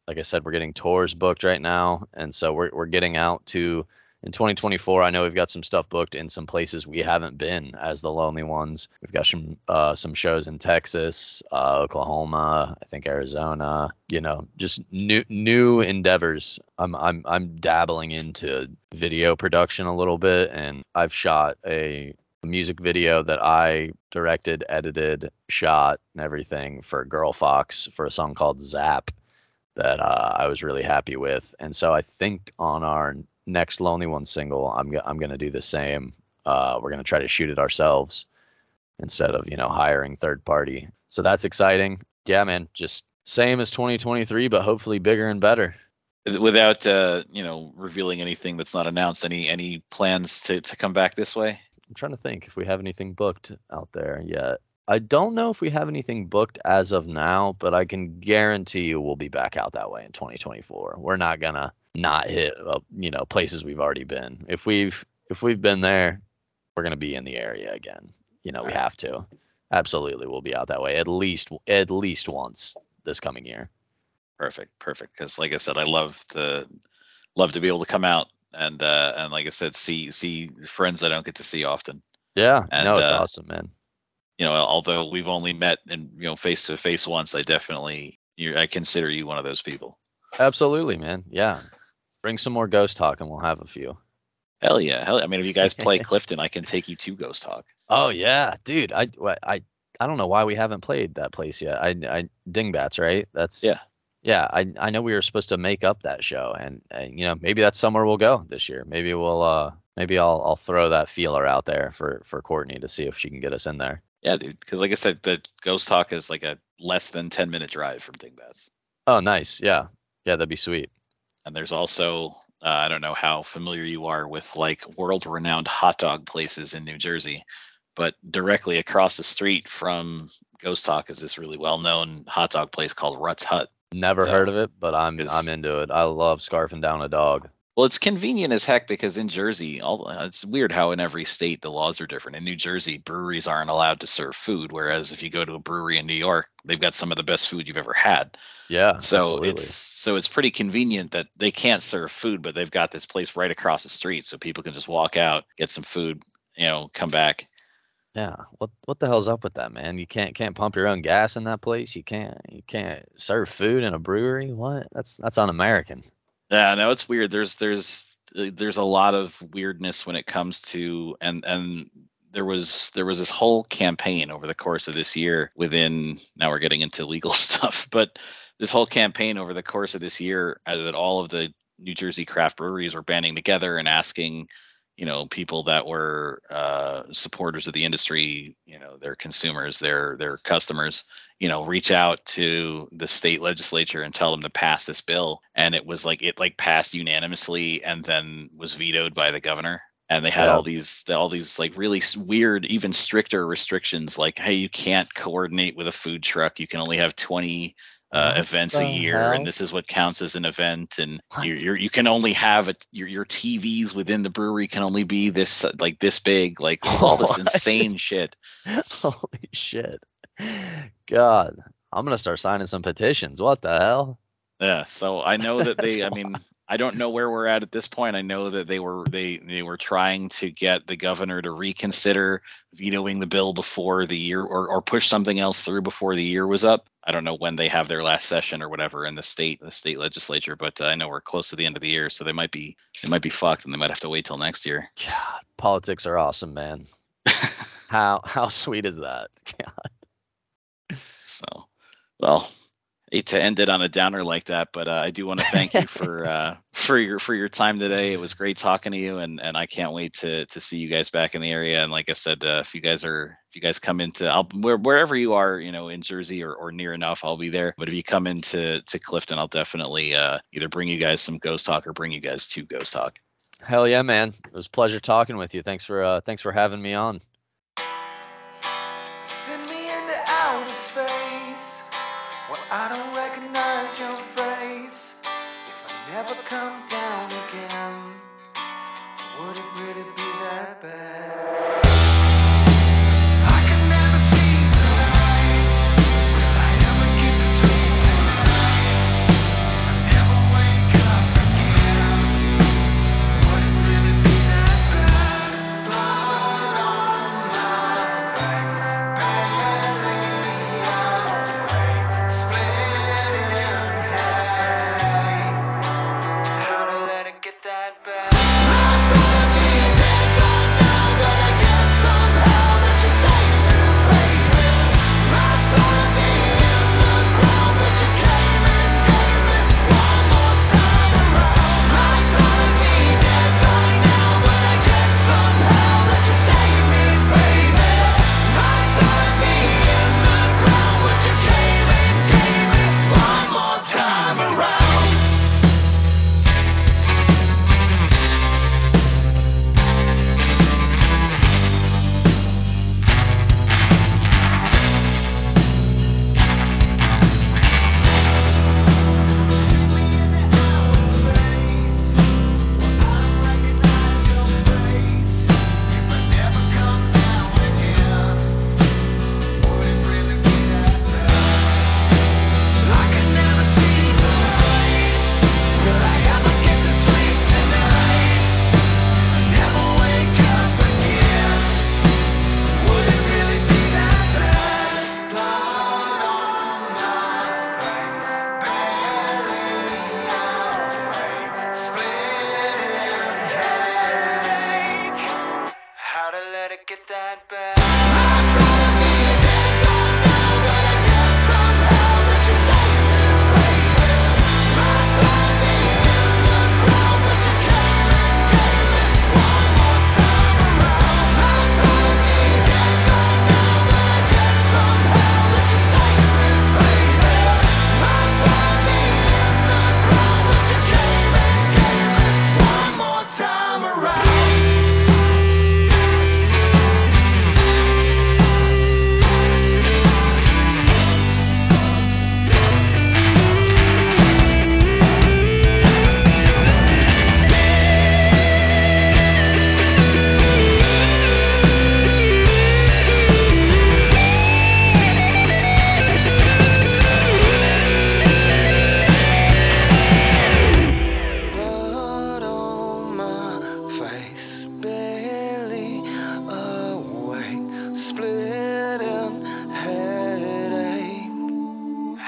like I said, we're getting tours booked right now, and so we're we're getting out to in twenty twenty-four. I know we've got some stuff booked in some places we haven't been as the Lonely Ones. We've got some uh, some shows in Texas, uh, Oklahoma, I think Arizona. You know, just new new endeavors. I'm I'm I'm dabbling into video production a little bit, and I've shot a music video that I directed, edited, shot, and everything for Girl Fox for a song called Zap that uh, I was really happy with. And so I think on our next Lonely One single, I'm I'm gonna do the same. Uh, we're gonna try to shoot it ourselves instead of you know hiring third party. So that's exciting. Yeah, man, just same as twenty twenty-three, but hopefully bigger and better. Without uh, you know revealing anything that's not announced, any any plans to to come back this way? I'm trying to think if we have anything booked out there yet. I don't know if we have anything booked as of now, but I can guarantee you we'll be back out that way in twenty twenty-four. We're not gonna not hit, uh, you know, places we've already been. If we've if we've been there, we're gonna be in the area again. You know, All we right. have to. Absolutely, we'll be out that way at least at least once this coming year. Perfect, perfect. Because like I said, I love the love to be able to come out and uh, and like I said, see see friends I don't get to see often. Yeah, no, And it's uh, awesome, man. you know, although we've only met and you know face to face once, I definitely you I consider you one of those people. Absolutely, man. Yeah, bring some more ghost talk and we'll have a few. Hell yeah, hell. I mean, if you guys play Clifton, I can take you to Ghost Talk. Oh yeah, dude. I wha- I I don't know why we haven't played that place yet. I I Dingbats, right? That's Yeah, yeah. I I know we were supposed to make up that show, and, and you know maybe that's somewhere we'll go this year. Maybe we'll uh maybe I'll I'll throw that feeler out there for for Courtney to see if she can get us in there. yeah, dude. Because like I said, the Ghost Talk is like a less than ten minute drive from Dingbats. Oh nice, yeah, yeah, that'd be sweet. And there's also uh, I don't know how familiar you are with like world renowned hot dog places in New Jersey, but directly across the street from Ghost Talk is this really well known hot dog place called Rutt's Hut. Never heard So, of it, but I'm I'm because into it. I love scarfing down a dog. well, it's convenient as heck because in Jersey, all uh, it's weird how in every state the laws are different. In New Jersey, breweries aren't allowed to serve food, whereas if you go to a brewery in New York, they've got some of the best food you've ever had. Yeah, So it's absolutely. so it's pretty convenient that they can't serve food, but they've got this place right across the street, so people can just walk out, get some food, you know, come back. Yeah. What what the hell's up with that, man? You can't can't pump your own gas in that place. You can't you can't serve food in a brewery. What? That's that's un-American. Yeah, no, it's weird. There's there's there's a lot of weirdness when it comes to and and there was there was this whole campaign over the course of this year within now we're getting into legal stuff, but this whole campaign over the course of this year uh, that all of the New Jersey craft breweries were banding together and asking, you know, people that were uh, supporters of the industry, you know, their consumers, their their customers, you know, reach out to the state legislature and tell them to pass this bill. And it was like it like passed unanimously and then was vetoed by the governor. And they had Yeah. all these all these like really weird, even stricter restrictions, like hey, you can't coordinate with a food truck. You can only have twenty uh, What events a the year, and hell? this is what counts as an event. And you're, What? you're you can only have a, your your T Vs within the brewery can only be this uh, like this big. Like it was all this What? insane shit. Holy shit. God, I'm gonna start signing some petitions. What the hell? Yeah, so I know that That's they. I wild. mean, I don't know where we're at at this point. I know that they were they they were trying to get the governor to reconsider vetoing the bill before the year, or or push something else through before the year was up. I don't know when they have their last session or whatever in the state the state legislature, but uh, I know we're close to the end of the year, so they might be they might be fucked, and they might have to wait till next year. God, politics are awesome, man. How how sweet is that? So, well, hate to end it on a downer like that, but uh, I do want to thank you for uh, for your for your time today. It was great talking to you, and, and I can't wait to to see you guys back in the area. And like I said, uh, if you guys are if you guys come into I'll, where, wherever you are, you know, in Jersey or, or near enough, I'll be there. But if you come into to Clifton, I'll definitely uh, either bring you guys some Ghost Talk or bring you guys to Ghost Talk. Hell yeah, man. It was a pleasure talking with you. Thanks for uh thanks for having me on. Send me into outer space where I don't recognize your face. If I never come down again, would it really be that bad? I can never see the light. Will I ever get to sleep tonight?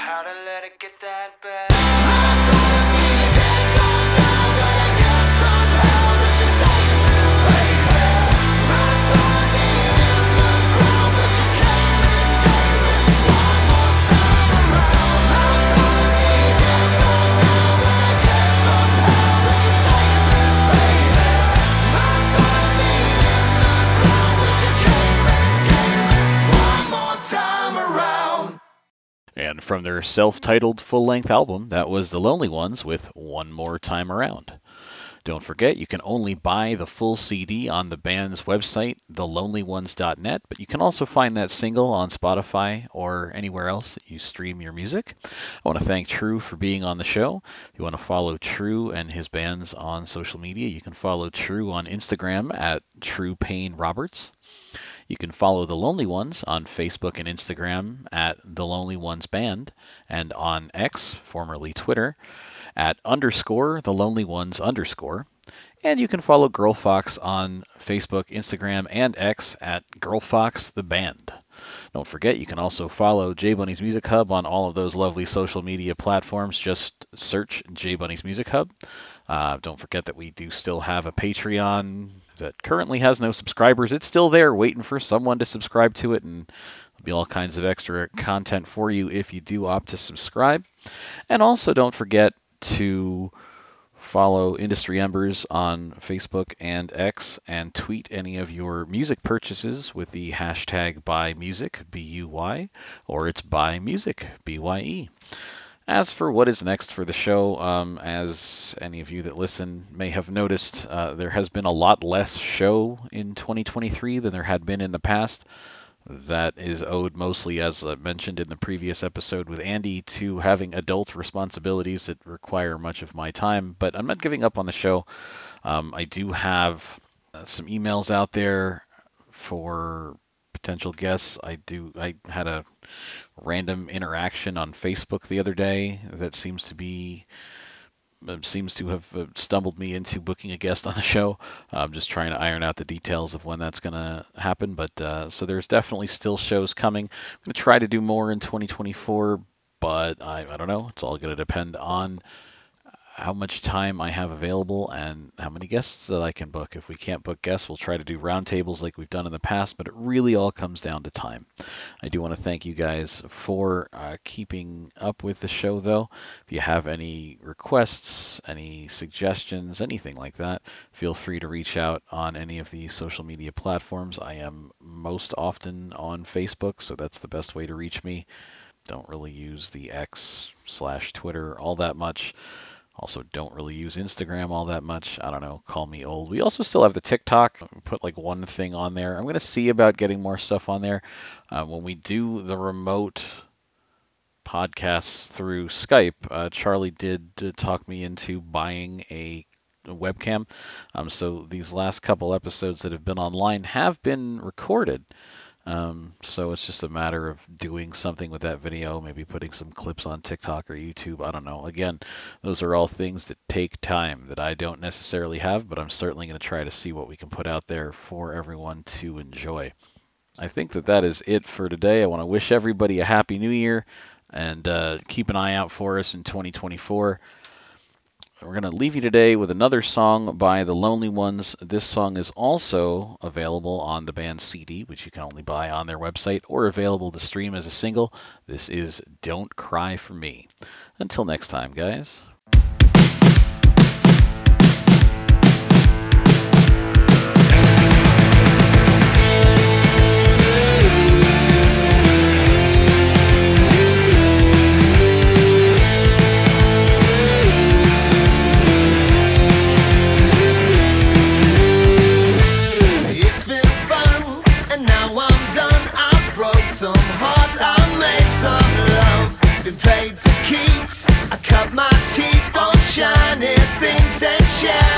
how to let it get that bad. I'm gonna be dead, gone now, but I guess somehow that you take me, baby. I'm gonna be in the ground, but you came in, gave me one more time around. I'm gonna be dead, gone now, but I guess somehow that you take me, baby. I'm gonna be in the ground, but you came in, gave me one more time around. And from their self-titled full-length album, that was The Lonely Ones with One More Time Around. Don't forget, you can only buy the full C D on the band's website, the lonely ones dot net, but you can also find that single on Spotify or anywhere else that you stream your music. I want to thank True for being on the show. If you want to follow True and his bands on social media, you can follow True on Instagram at True Pain Roberts. You can follow The Lonely Ones on Facebook and Instagram at The Lonely Ones Band, and on X, formerly Twitter, at underscore The Lonely Ones underscore. And you can follow Girl Fox on Facebook, Instagram, and X at Girl Fox the Band. Don't forget, you can also follow J Bunny's Music Hub on all of those lovely social media platforms. Just search J Bunny's Music Hub. Uh, don't forget that we do still have a Patreon that currently has no subscribers. It's still there waiting for someone to subscribe to it, and there'll be all kinds of extra content for you if you do opt to subscribe. And also don't forget to follow Industry Embers on Facebook and X, and tweet any of your music purchases with the hashtag BuyMusic, B U Y, or it's BuyMusic, B Y E. As for what is next for the show, um, as any of you that listen may have noticed, uh, there has been a lot less show in twenty twenty-three than there had been in the past. That is owed mostly, as I mentioned in the previous episode with Andy, to having adult responsibilities that require much of my time. But I'm not giving up on the show. Um, I do have uh, some emails out there for potential guests. I do. I had a random interaction on Facebook the other day that seems to be seems to have stumbled me into booking a guest on the show. I'm just trying to iron out the details of when that's going to happen. But uh, so there's definitely still shows coming. I'm going to try to do more in twenty twenty-four, but I, I don't know. It's all going to depend on how much time I have available and how many guests that I can book. If we can't book guests, we'll try to do roundtables like we've done in the past, but it really all comes down to time. I do want to thank you guys for uh, keeping up with the show, though. If you have any requests, any suggestions, anything like that, feel free to reach out on any of the social media platforms. I am most often on Facebook, so that's the best way to reach me. Don't really use the X slash Twitter all that much. Also, don't really use Instagram all that much. I don't know, call me old. We also still have the TikTok. We put like one thing on there. I'm going to see about getting more stuff on there. Uh, when we do the remote podcasts through Skype, uh, Charlie did uh, talk me into buying a, a webcam. Um, so these last couple episodes that have been online have been recorded. Um, so it's just a matter of doing something with that video, maybe putting some clips on TikTok or YouTube. I don't know. Again, those are all things that take time that I don't necessarily have, but I'm certainly going to try to see what we can put out there for everyone to enjoy. I think that that is it for today. I want to wish everybody a happy new year, and uh, keep an eye out for us in twenty twenty-four. We're going to leave you today with another song by The Lonely Ones. This song is also available on the band's C D, which you can only buy on their website, or available to stream as a single. This is Don't Cry For Me. Until next time, guys. Paid for keeps. I cut my teeth on shiny things and share.